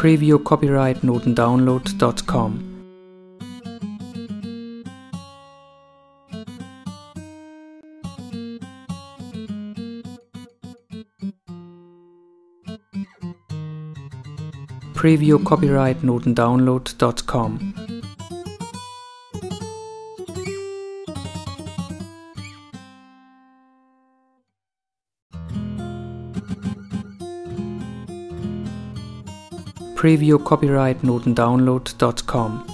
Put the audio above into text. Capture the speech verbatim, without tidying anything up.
preview copyright noten download dot com. preview copyright noten download dot com. preview copyright noten download dot com.